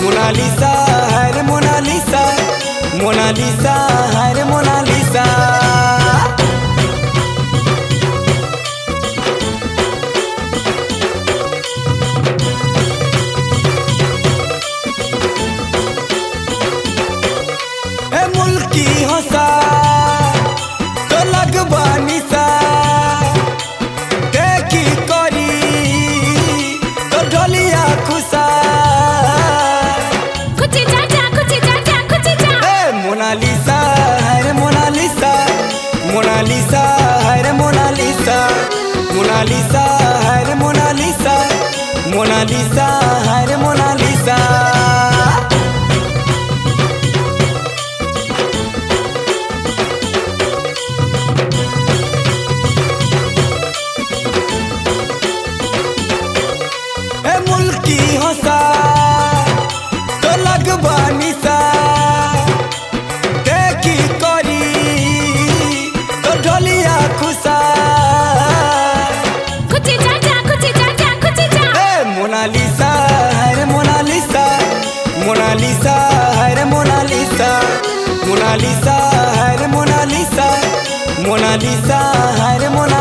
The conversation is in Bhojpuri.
मोनालिसा है मोनालिसा, मोनालिसा है मोनालिसा। ए मुल्की हंसा तो लगबा निशा, देखी करी तो ढोलिया खुशा। मोनालिसा है मोनालिसा, मोनालिसा है मोनालिसा, मोनालिसा है मोनालिसा, मोनालिसा है मोनालिसा। ए मुल्की हंसा तो लगबा निशा, मोनालिसा है मोनालिसा, मोनालिसा है मोनालिसा, मोनालिसा है मोनालिसा, मोनालिसा है मोनालिसा।